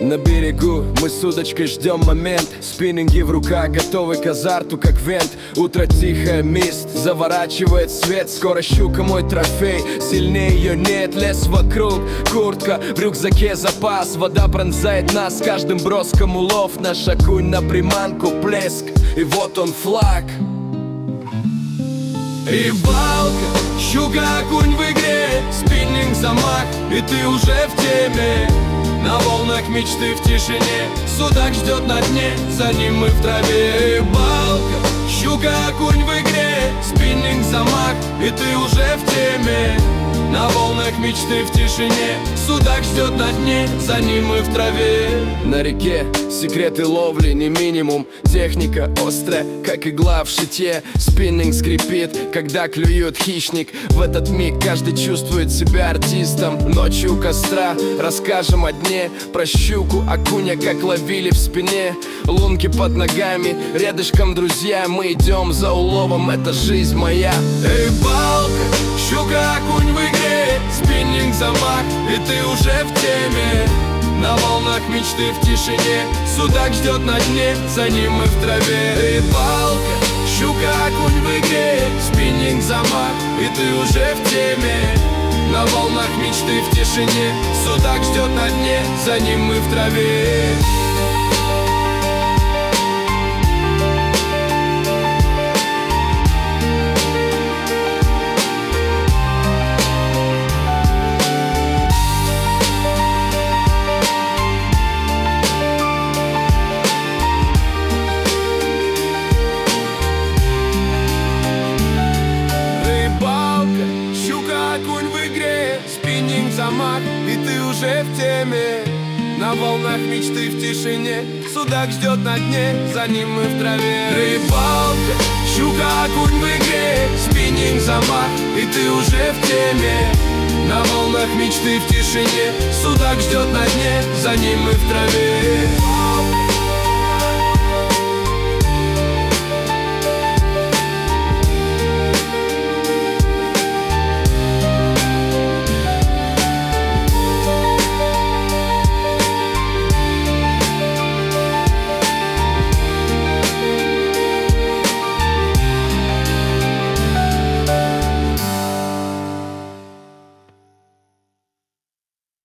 На берегу мы с удочкой ждем момент. Спиннинги в руках, готовы к азарту, как вент. Утро тихое, мист, заворачивает свет. Скоро щука мой трофей, сильнее ее нет. Лес вокруг, куртка, в рюкзаке запас. Вода пронзает нас, каждым броском улов. Наш окунь на приманку, плеск, и вот он флаг. Рыбалка, щука, окунь в игре, спиннинг, замах, и ты уже в теме. На волнах мечты в тишине, судак ждет на дне, за ним мы в траве. Рыбалка, щука, окунь в игре, спиннинг, замах, и ты уже в теме. На волнах мечты в тишине, судак ждет на дне, за ним мы в траве. На реке секреты ловли не минимум. Техника острая, как игла в шитье. Спиннинг скрипит, когда клюет хищник. В этот миг каждый чувствует себя артистом. Ночью у костра расскажем о дне. Про щуку, окуня, как ловили в спине. Лунки под ногами, рядышком друзья. Мы идем за уловом, это жизнь моя. Рыбалка, щука, окунь в игре, спиннинг, замах, и ты уже в теме. На волнах мечты в тишине, судак ждет на дне, за ним мы в траве. Рыбалка, щука, окунь в игре, спиннинг, замах, и ты уже в теме. На волнах мечты в тишине, судак ждет на дне, за ним мы в траве. Замах, и ты уже в теме. На волнах мечты в тишине, судак ждет на дне, за ним мы в траве. Рыбалка, щука, окунь в игре, спиннинг, замах, и ты уже в теме. На волнах мечты в тишине, судак ждет на дне, за ним мы в траве.